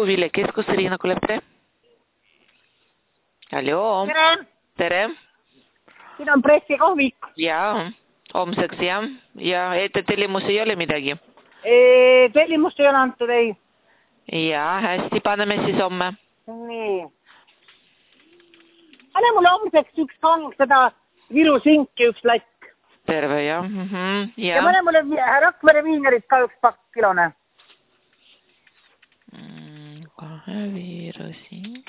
puuviljakeskus, Riina Kulepre. Hallo. Tere. Tere. Siin on pressikohvik. Jaa, homseks jah. Ja ette tellimus ei ole midagi? Tellimust ei ole antud, ei. Jaa, hästi, paneme siis homme. Nii. Pane mulle homseks üks kang seda Viru sinki, üks latk. Terve, jah. Ja. Ja pane mulle Rakvere viinerit ka üks pakk kilone. Kahe Viru sink.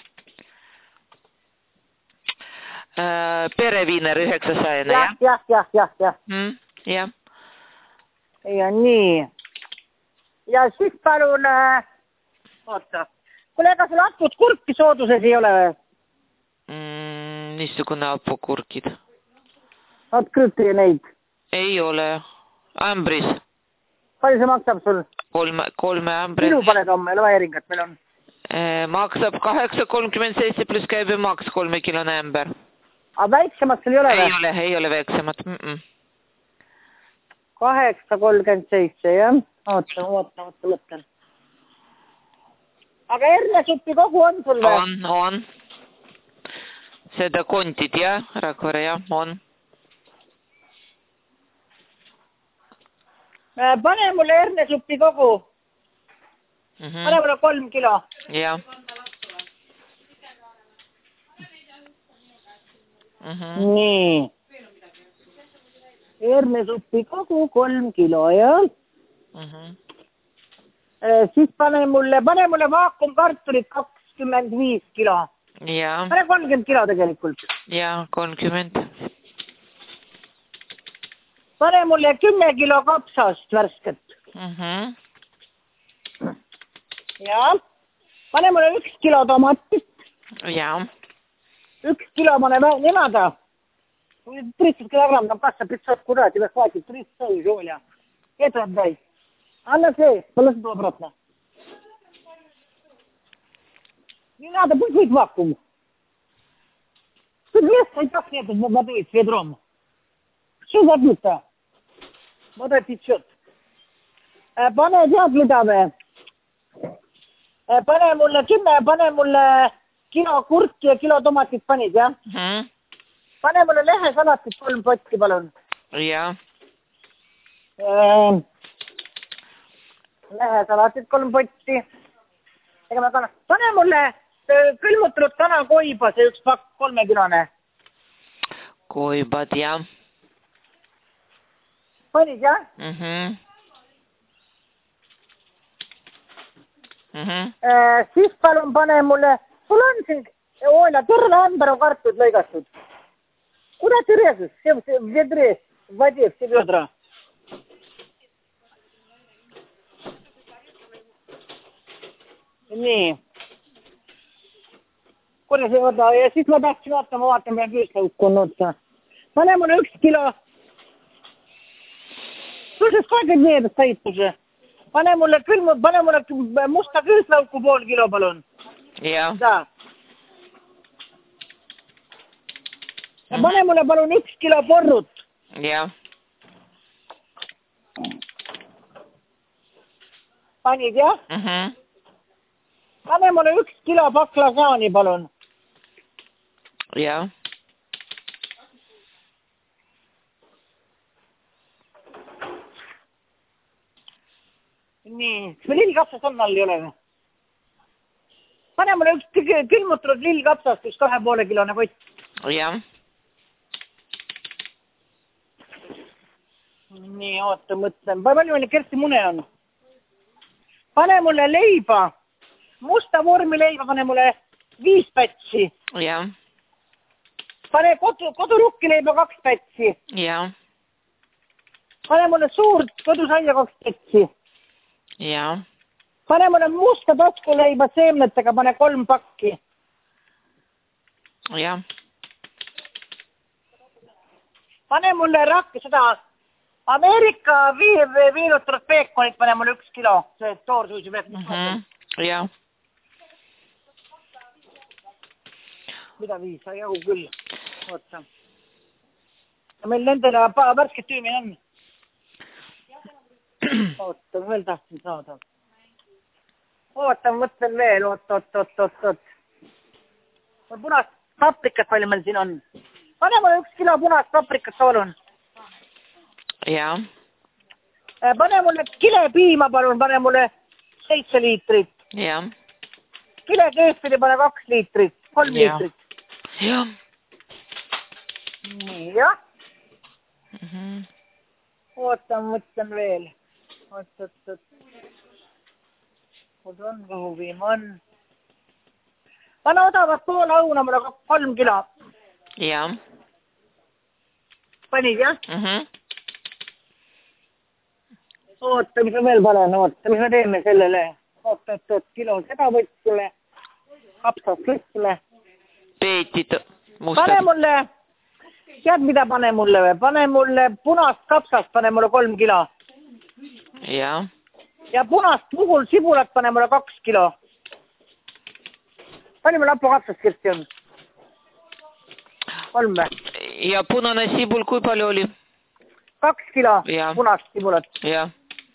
Pereviiner 900, jah? Jah. Jah. Ja nii. Ja siis palun, oota. Kuule, ega sul atud kurki sooduses ei ole või? Niisugune apukurkid. Oot krüpti neid. Ei ole. Ämbris. Palju see maksab sul? Kolme ämbris. Minu paned homme, loeeringat meil on. Maksab 8,37 plus käibemaks 3 kilone ämber. Aga väiksemat sul ei ole või? Ei ole väiksemat. 8,37, jah? Oota, mõtlen. Aga hernesuppi kogu on sul või? On. Seda kontid, jah? Rakvere, jah, on. Pane mulle hernesuppi kogu. Pane mulle 3 kilo. Jah. Nii. Hernesuppi kogu 3 kilo, jah? Siis pane mulle vaakumkartulit 25 kilo. Jah. Pane 30 kilo tegelikult. Jah, 30. Pane mulle 10 kilo kapsast värsket. Jah. Pane mulle 1 kilo tomatit. Jah. 1 kilo pane nemada. 30 kilogramm там касса 500 куда, тебе хватит 300, Жоля. Это отдай. Анна, положи обратно. Не надо, пусть будет вакуум. Тут места и так нет воды с ведром. Что забито? Вода течет. Pane tead mida või? Pane mulle kilo kurki ja kilo tomatit panid, jah? Pane mulle lehesalatit 3 potti, palun. Jah. Lehesalatit 3 potti. Pane mulle külmutatud kanakoiba, see üks pakk 3 kilone. Koibad, jah. Panid, jah? Siis palun pane mulle, sul on siin, terve ämber on kartud lõigatud. Куда ты резаешь? Все в ведре, в воде, все ведра. Nii. Kuidas ei võta? Ja siis ma tahtsin vaatama, peal küüslaukku on otsa. Pane mulle 1 kilo. Слушай, сколько дней это стоит уже? Pane mulle musta küüslauku 0,5 kilo, palun. Jah. Da. Ja pane mulle palun 1 kilo porrut. Jah. Panid, jah? Pane mulle 1 kilo baklažaani, palun. Jah. Nii, kas me lillkapsast on all ei ole või? Pane mulle 1 külmutatud lillkapsast, 1 2,5 kilone pott. Jah. Nii, oota, mõtlen. Palju meil kerstimune on? Pane mulle leiba. Musta vormileiba pane mulle 5 pätsi. Jah. Pane kodurukkileiba 2 pätsi. Jah. Pane mulle suurt kodusaia 2 pätsi. Jah. Pane mulle musta taskuleiba seemnetega, pane 3 pakki. Jah. Pane mulle seda Ameerika viilutatud peekonit, pane mulle 1 kilo. See toorsuisi peekonit. Jah. Mida 5? Jagu küll. Oota. Meil nendele värsked tüümi on. Oota, veel tahtsin saada. Ootan, mõtlen veel, oot. Punast paprikat palju meil siin on. Pane mulle 1 kilo punast paprikat, palun. Ja. Pane mulle kilepiima, palun, pane mulle 7 liitrit. Ja. Kilekeefiri pane 2 liitrit, 3 liitrit. Ja. Nii, jah. Mhm. Ootan, mõtlen veel. Oot. Kuhu viima on? Pane odavat poola õuna mulle 3 kilo. Ja. Panid, jah? Mhm. Oota, mis ma veel panen, mis me teeme sellele? Oot, kilo seda võtsime. Kapsast võtsime. Peetit mustad. Pane mulle, tead mida pane mulle või? Pane mulle punast kapsast, pane mulle 3 kilo. Ja. Ja punast puhul sibulat pane mulle 2 kilo. Palju mul hapukapsast kirsti on? 3 või? Ja punane sibul kui palju oli? 2 kilo Ja. punast sibulat. Ja.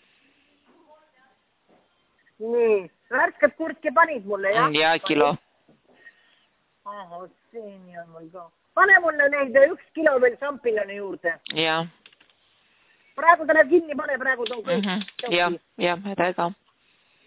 Nii, värsket kurki panid mulle, jah? Ja, kilo. Aha, siin on mul ka. Pane mulle neid 1 kilo veel šampinjoni juurde. Ja. Praegu ta läheb kinni, pane praegu. Ja, täiega.